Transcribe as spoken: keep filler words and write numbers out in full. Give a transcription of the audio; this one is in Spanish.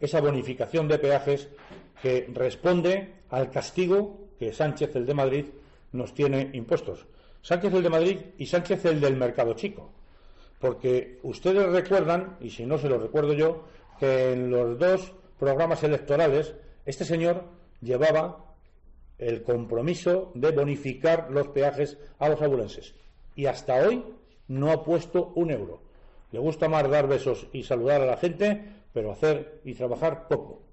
esa bonificación de peajes que responde al castigo que Sánchez, el de Madrid, nos tiene impuestos. Sánchez, el de Madrid, y Sánchez, el del mercado chico. Porque ustedes recuerdan, y si no se lo recuerdo yo, que en los dos programas electorales este señor llevaba el compromiso de bonificar los peajes a los abulenses. Y hasta hoy no ha puesto un euro. Le gusta más dar besos y saludar a la gente, pero hacer y trabajar poco.